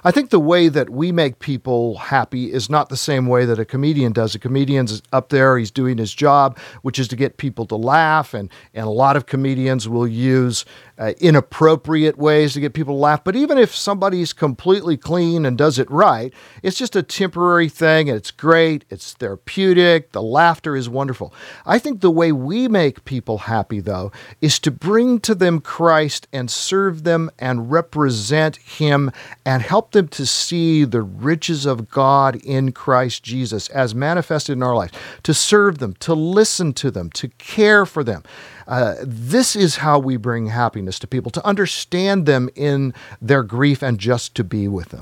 I think the way that we make people happy is not the same way that a comedian does. A comedian's up there, he's doing his job, which is to get people to laugh, and a lot of comedians will use inappropriate ways to get people to laugh. But even if somebody's completely clean and does it right, it's just a temporary thing, and it's great, it's therapeutic, the laughter is wonderful. I think the way we make people happy, though, is to bring to them Christ and serve them and represent Him and help them to see the riches of God in Christ Jesus as manifested in our lives, to serve them, to listen to them, to care for them. This is how we bring happiness to people, to understand them in their grief and just to be with them.